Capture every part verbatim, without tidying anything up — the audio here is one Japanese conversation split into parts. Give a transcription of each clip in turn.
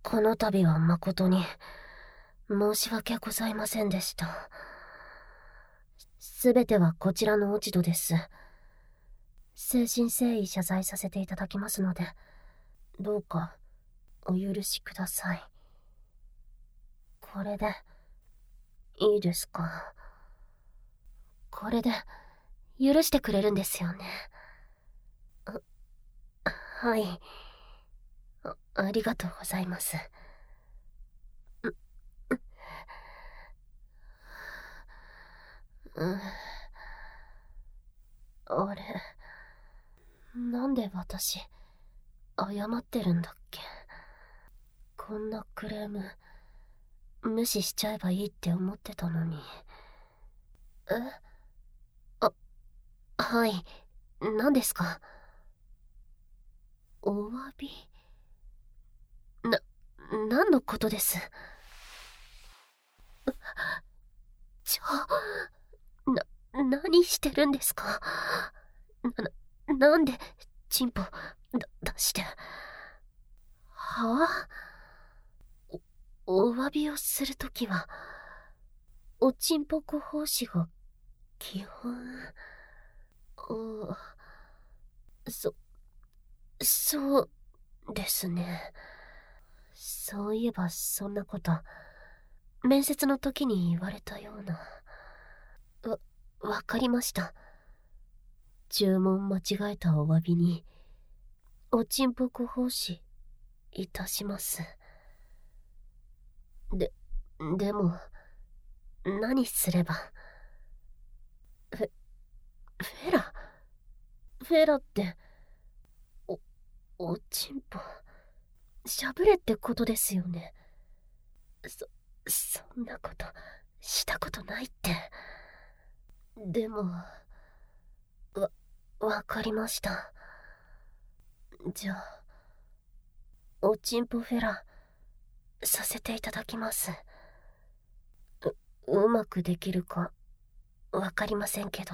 この度は誠に申し訳ございませんでした。すべてはこちらの落ち度です。誠心誠意謝罪させていただきますので、どうかお許しください。これでいいですか？これで許してくれるんですよね。あ、はい。あ、ありがとうございます。うん。あれ、なんで私、謝ってるんだっけ？こんなクレーム、無視しちゃえばいいって思ってたのに。え？あ、はい。何ですか？お詫び？な、何のことです？ちょ、な、何してるんですか？な、なんで、チンポ、だ、出して。はぁ？お、お詫びをするときは、おちんぽこ奉仕が基本。あ、そ、そうですね。そういえばそんなこと、面接の時に言われたような。わ、わかりました。注文間違えたお詫びに、おちんぽこ奉仕いたします。で、でも、何すれば。フェ、フェラフェラって、お、おちんぽ、しゃぶれってことですよね。そ、そんなこと、したことないって。でも、わ、わかりました。じゃあ、おちんぽフェラ、させていただきます。う、うまくできるか、わかりませんけど。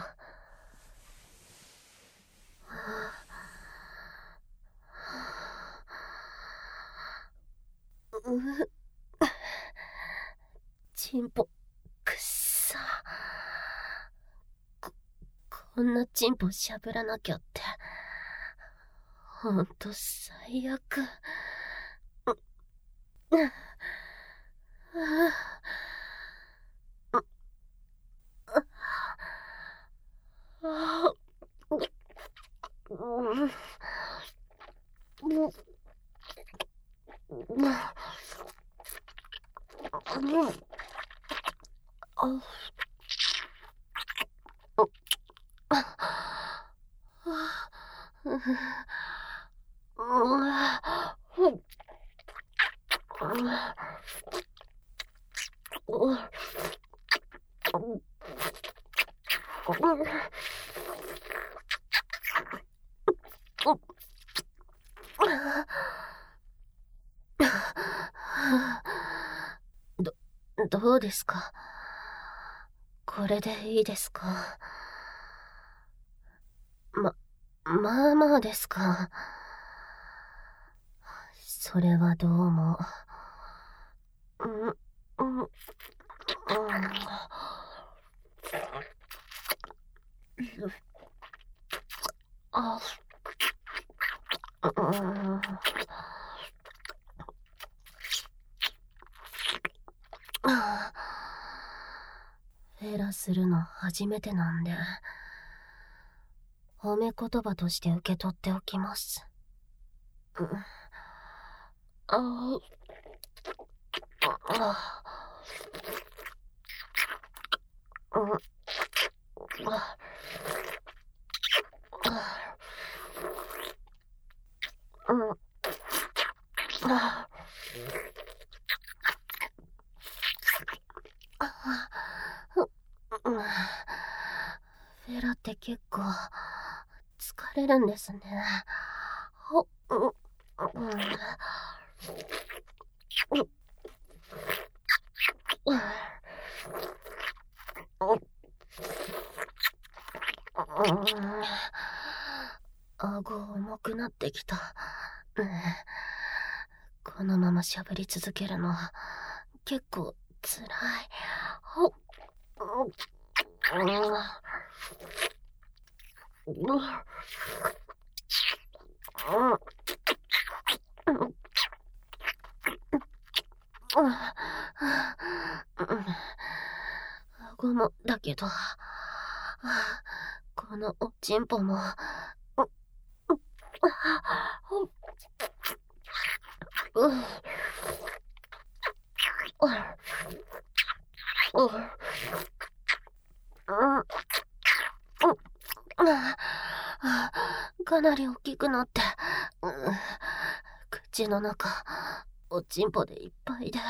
う、ちんぽ、くっさ。こ、こんなちんぽしゃぶらなきゃって。ほんと最悪。う、う、あ、うん、うん、あ、ど、どうですか？これでいいですか？ま、まあまあですか。それはどうも。うん、うん、うん。あ、うん。フェラするの初めてなんで、褒め言葉として受け取っておきます。うん、あ、あ、うん、あ、うん、あ、うん。フェラって結構疲れるんですね。ほ、うん、うん、うん、顎重くなってきた。うん、ここのまましゃぶり続けるのは結構つらい。ほっ、うん、顎もだけど、このおちんぽも、かなり大きくなって、口の中おちんぽでいっぱいで、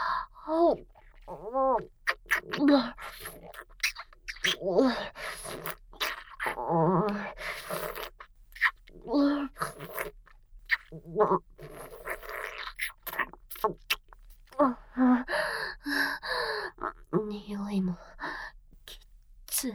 匂いもきつい。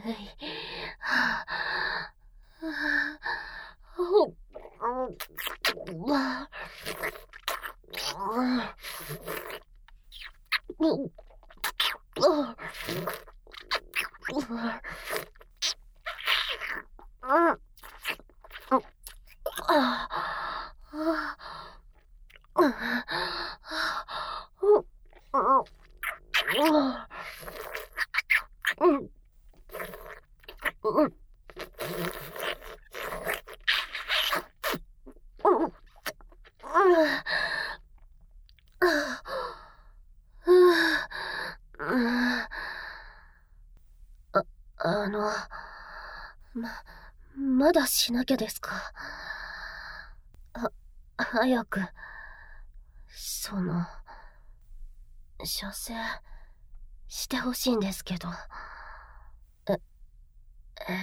あ、あの、ま、まだしなきゃですか？は、早く、その、射精してほしいんですけど。え、え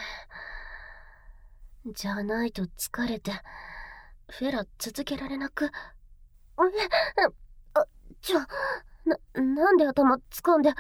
ー、じゃないと疲れて、フェラ続けられなく。え、あ、ちょ、な、なんで頭掴んで。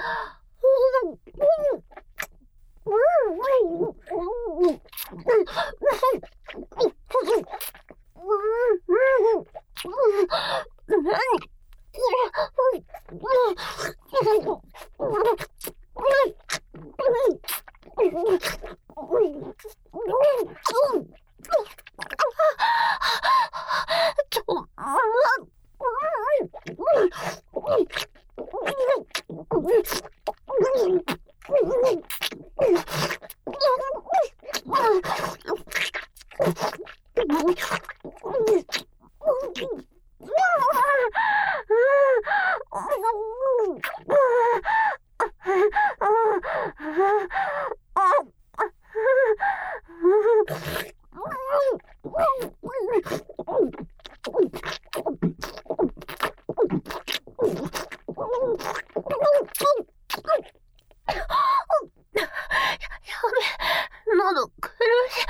喉苦しい。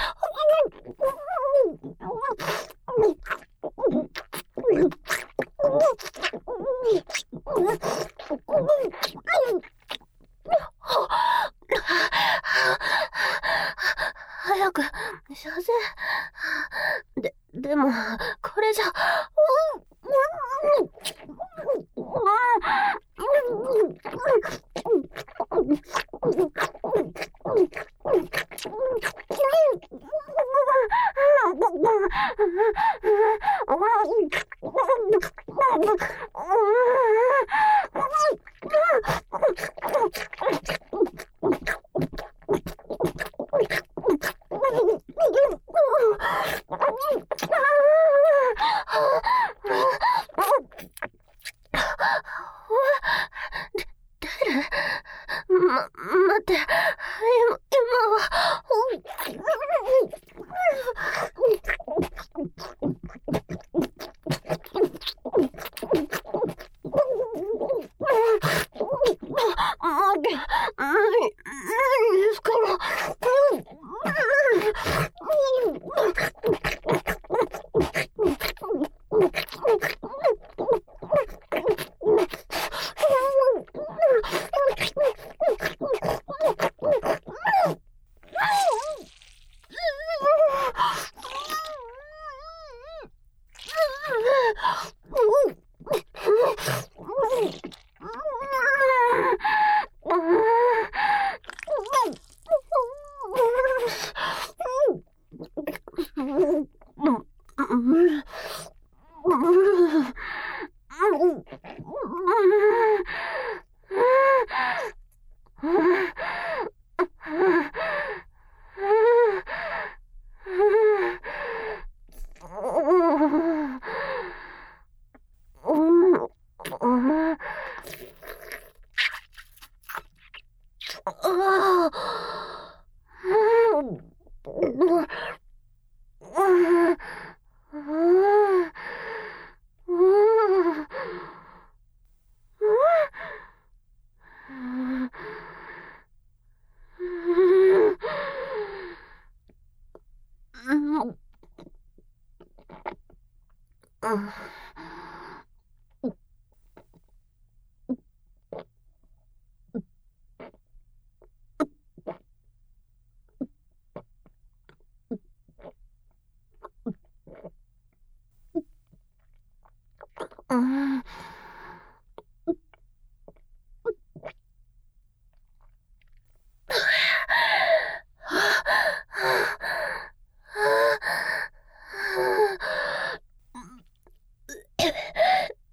早く射精。で、でもこれじゃ。ま、待って、今、今は、待って、何、何ですか？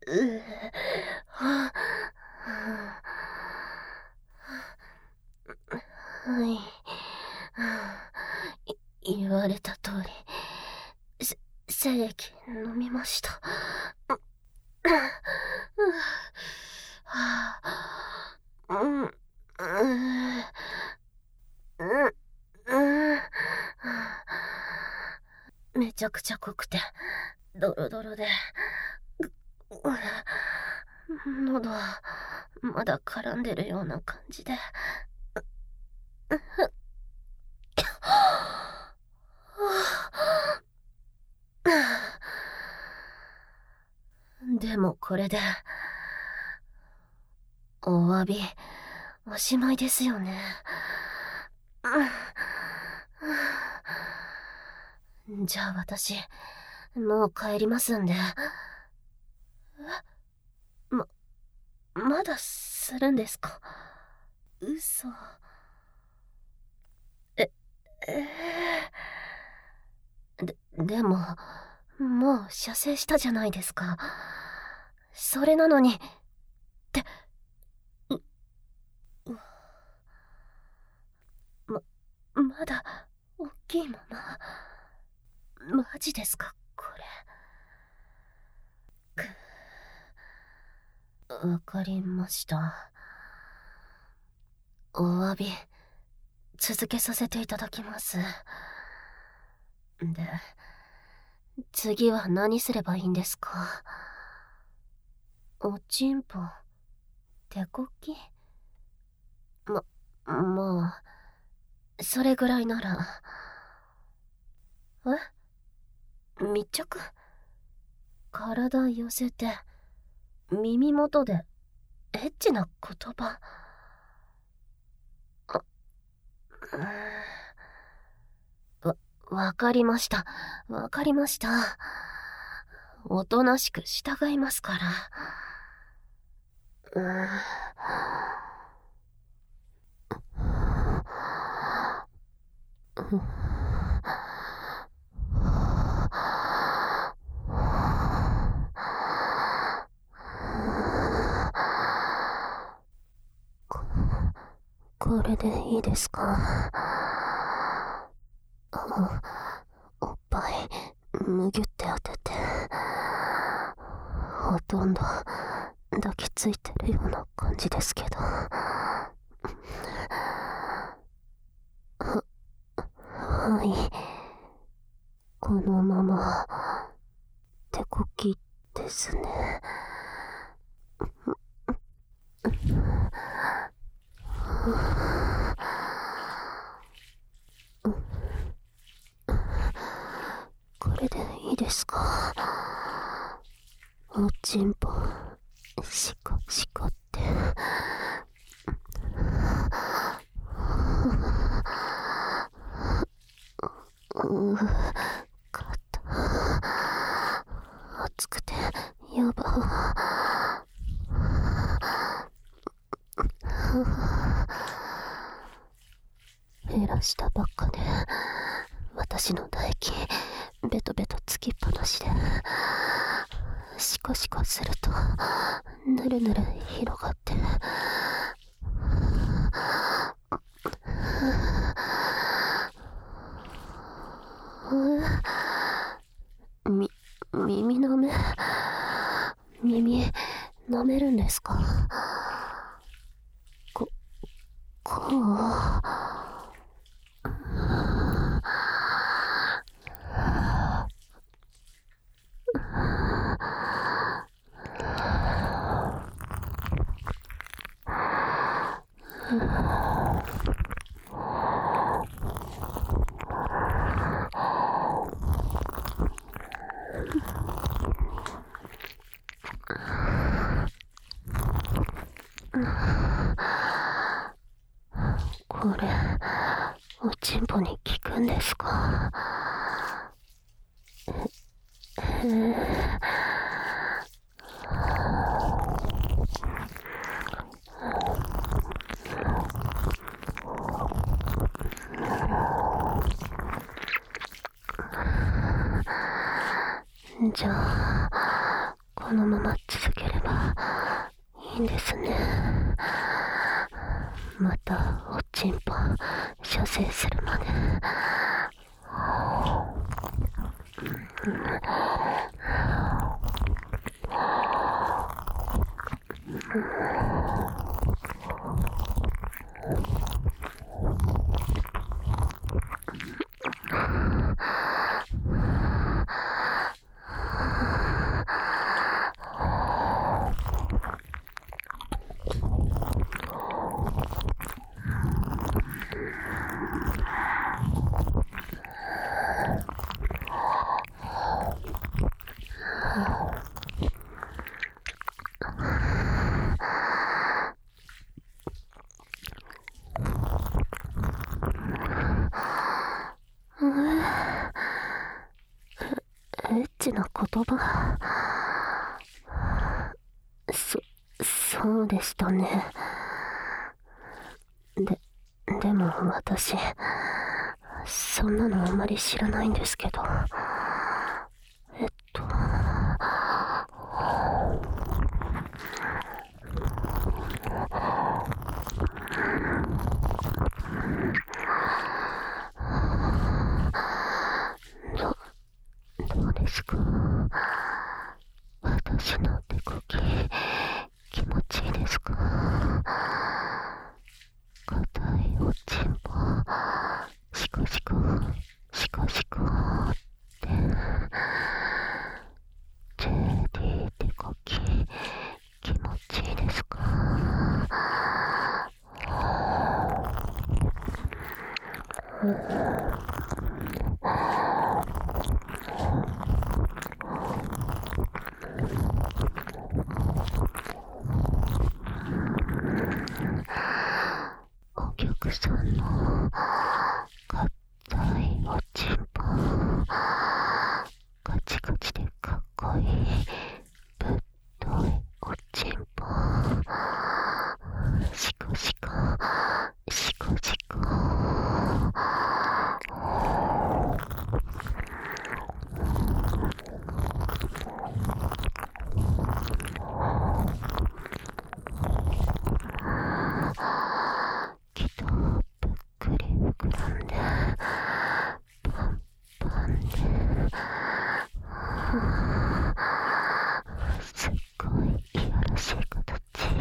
うははい。い言われた通り、せ精液飲みました。はあ、うん、うん、うん、うん。めちゃくちゃ濃くて、ドロドロで、喉はまだ絡んでるような感じで。でもこれで、お詫び、おしまいですよね。じゃあ私、もう帰りますんで。ま、まだするんですか？嘘。え、えー、で、でも、もう射精したじゃないですか。それなのに、って、う、うま、まだ、大きいまま。マジですか、これ。く、わかりました。お詫び、続けさせていただきます。で、次は何すればいいんですか？おちんぽ、手こき？ま、まあ、それぐらいなら。え？密着？体寄せて、耳元で、エッチな言葉。あ、うーん。わ、わかりました。わかりました。おとなしく従いますから。うーん。こ、これでいいですか？おっぱいむぎゅって当てて、ほとんど抱きついてるような感じですけど。は、はい、このまま手こきですね。これでいいですか？おちんぽシコシコって。うう、肩熱くてやば。減らしたばっかで私の唾液ベトベトつきっぱなしで、シコシコするとぬるぬる広がって、み、耳の目、耳舐めるんですか？こ、こう。これ、おちんぽに効くんですか？へえ。じゃあ、このまま待ち続ければいいんですね。またおちんぽ射精するまで。エッチな言葉。そ、そうでしたね。で、でも私、そんなのあんまり知らないんですけど。えっと。ど、どうですか？私の手こき、気持ちいいですか？硬いおちんぽ、シコシコ、シコシコって。ジェリー手こき、気持ちいいですか？お客さんの硬いおちんぽ、ガチガチでかっこいいぶっといおちんぽ、シコシコシコシコ。きっとぷっくり膨らんでパンパンで、すっごいいやらしい形。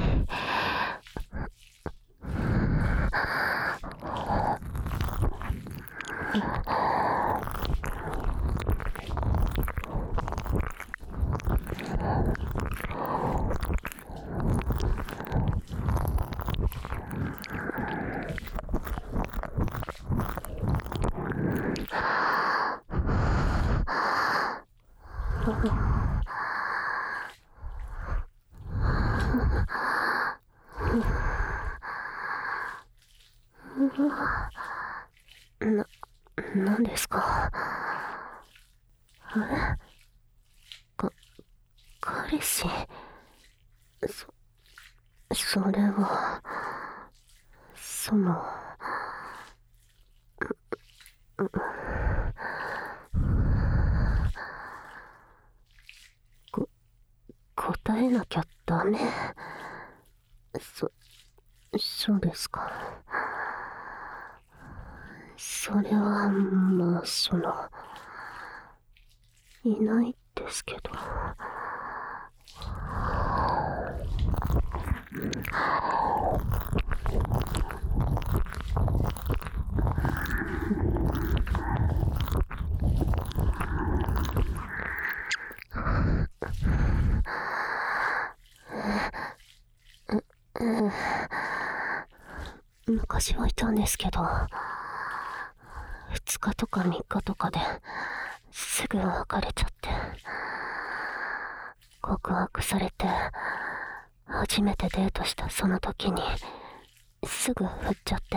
な、なんですか？え？か、彼氏？そ、それは、その、こ、答えなきゃダメ。そ、そうですか。それは、まあ、その、いないですけど。昔はいたんですけど、ふつかとかみっかとかですぐ別れちゃって、告白されて初めてデートしたその時にすぐ振っちゃって。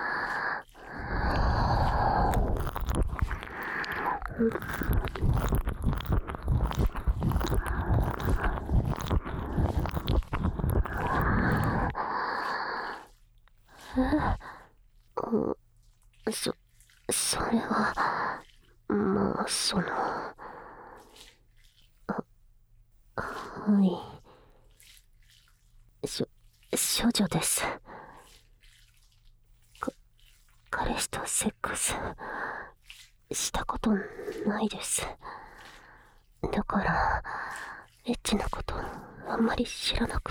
え、そ、それは、まあ、その、は、 はい。しょ、少女です。か、彼氏とセックスしたことないです。だから、エッチなことあんまり知らなくって。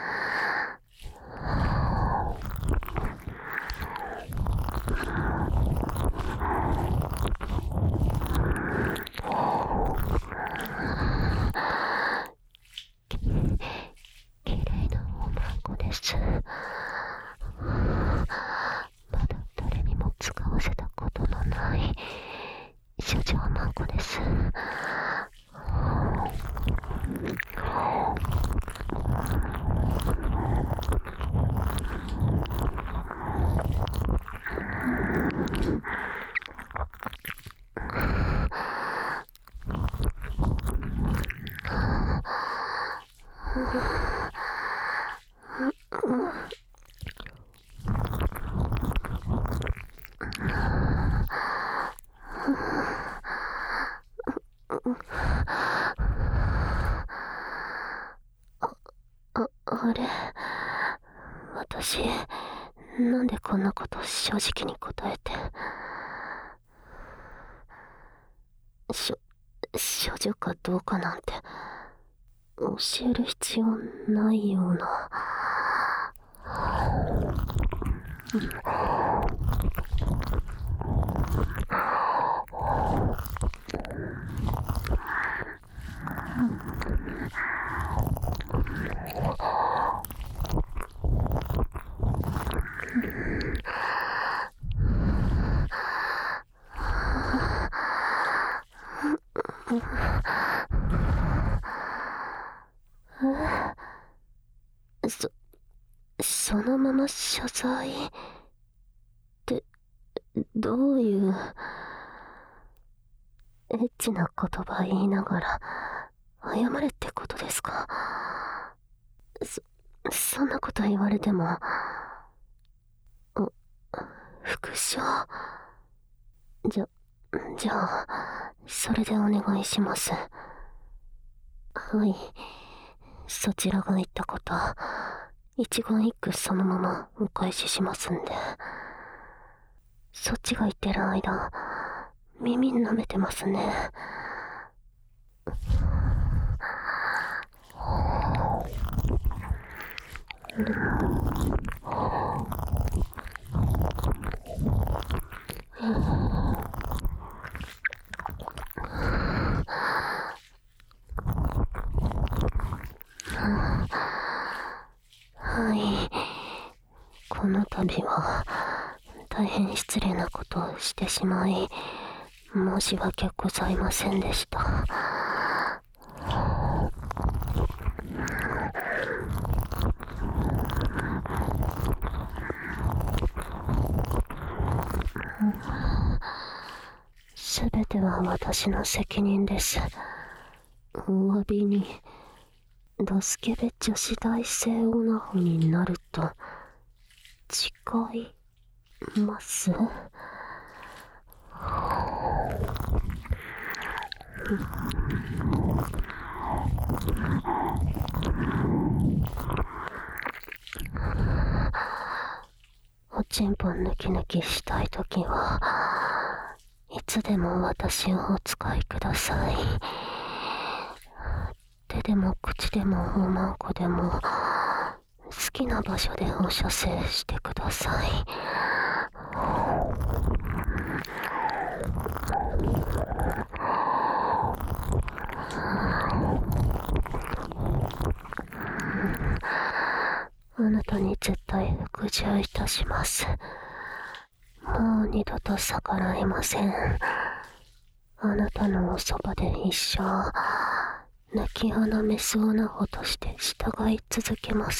きれいなおまんこです。まだ誰にも使わせたことのない少女おまんこです。あ、あれ、私、なんでこんなこと正直に答えて。しょ、少女かどうかなんて、教える必要ないような。そ、そのまま謝罪って、どういう、エッチな言葉言いながら、謝れってことですか？そ、そんなこと言われても、お、復唱？じゃ、じゃあ、それでお願いします。はい。そちらが言ったこと、一言一句そのままお返ししますんで。そっちが言ってる間、耳舐めてますね。はい。この度は大変失礼なことをしてしまい、申し訳ございませんでした。すべては私の責任です。お詫びに、ドスケベ女子大生オナホになると誓います。おちんぽん抜き抜きしたいときはいつでも私をお使いください。手でも口でもおまんこでも好きな場所でお射精してください。あなたに絶対服従いたします。もう二度と逆らえません。あなたのおそばで一生泣き鼻メスオナホとして従い続けます。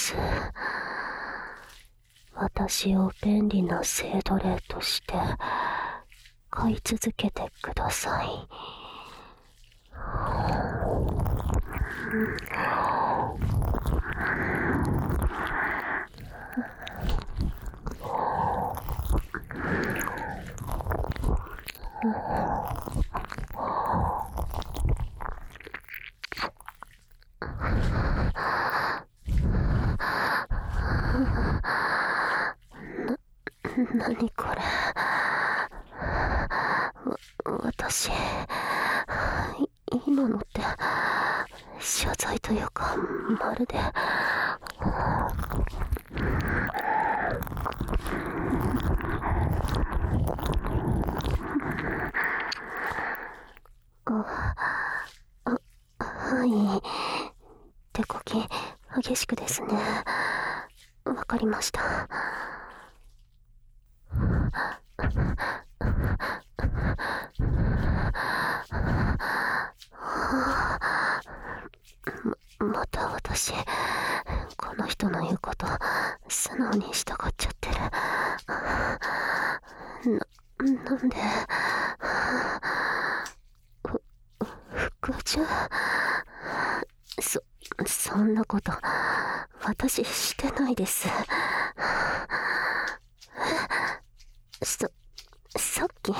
私を便利な性奴隷として飼い続けてください。 何これ。わ、私、今のって謝罪というか、まるであ、あ、はい。手こき激しくですね。わかりました。ま、また私、この人の言うこと素直に従っちゃってる。な、なんでふ、服従そ、そんなこと私してないです。そ、さっき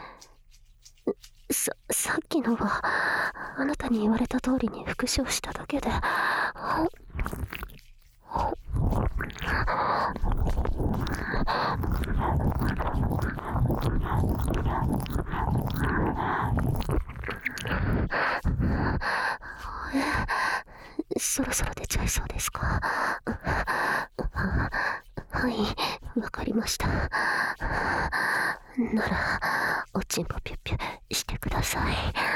さ、さっきのはあなたに言われた通りに復唱しただけで。そろそろ出ちゃいそうですか？はい、わかりました。ならおちんぽピュッピュしてください。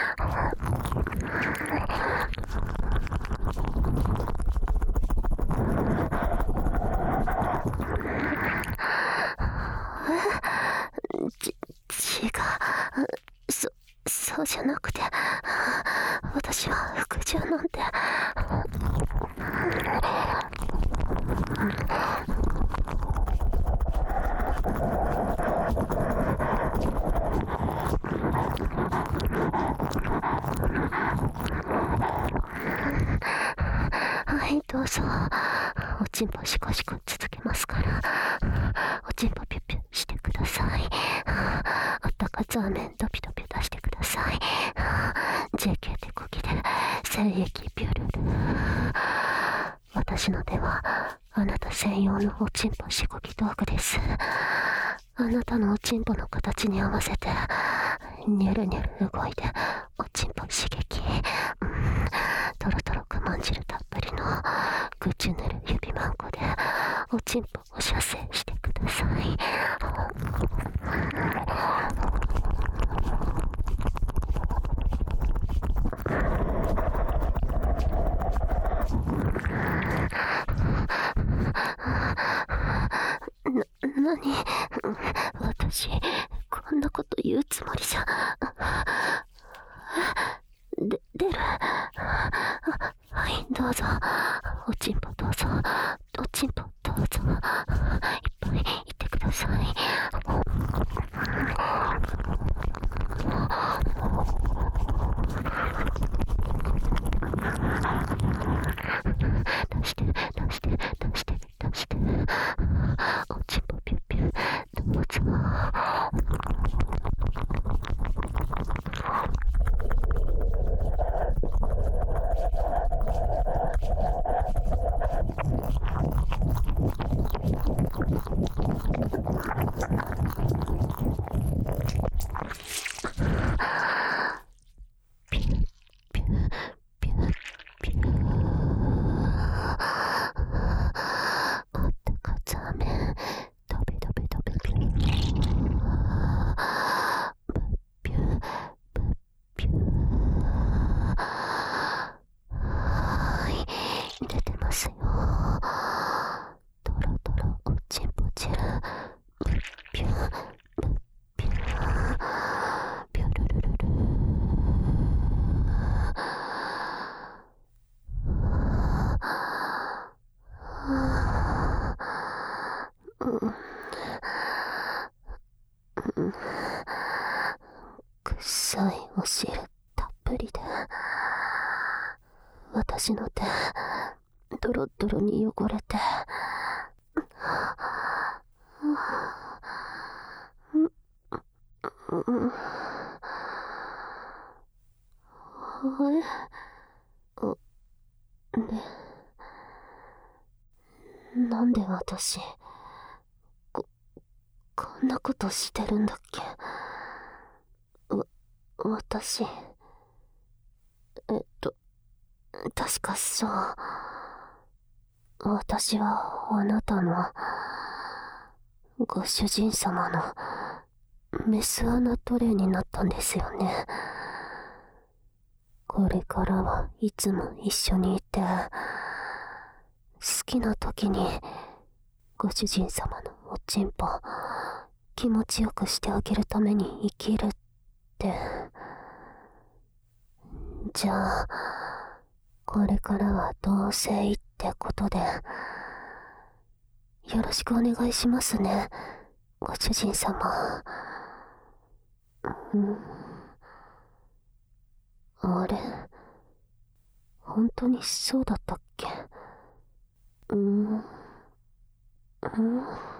ち、違う。そ、そうじゃなくて、私は服従なんて。はい、どうぞ。おちんぽシコシコ続けますから、おちんぽピュッピュしてください。あったかザーメンドピドピ出してください。ジェーケー 手こきで精液ピュルル。私の手はあなた専用のおちんぽしごき道具です。あなたのおちんぽの形に合わせてニュルニュル動いておちんぽ刺激、うん、トロトロくまん汁たっぷりのぐちゅぬる指マンコでおちんぽを射精してください。な、なに、私こんなこと言うつもりじゃ。で、出る。はい、どうぞ。おちんぽどうぞ。おちんぽどうぞ。いっぱい言ってください。出して出して出して出して。おちんぽピュッピュどうぞ。ピュッピュッピュッピュッ。あったかザーメンドベドベドベピュッピュッピュッピュッ。はい、出てますよ。トロトロおちんぽ汁ピュッピュッピュルルルル。臭いお汁たっぷりで私の手ドロドロに汚れて。えおね、なんで私ここんなことしてるんだっけ。わ、私、えっと、確かそう。私はあなたの、ご主人様のメスアナトレイになったんですよね。これからはいつも一緒にいて、好きな時にご主人様のおちんぽ気持ちよくしてあげるために生きるって。じゃあこれからは同棲ってことでよろしくお願いしますね、ご主人様。うん、あれ、本当にそうだったっけ。うん、うん。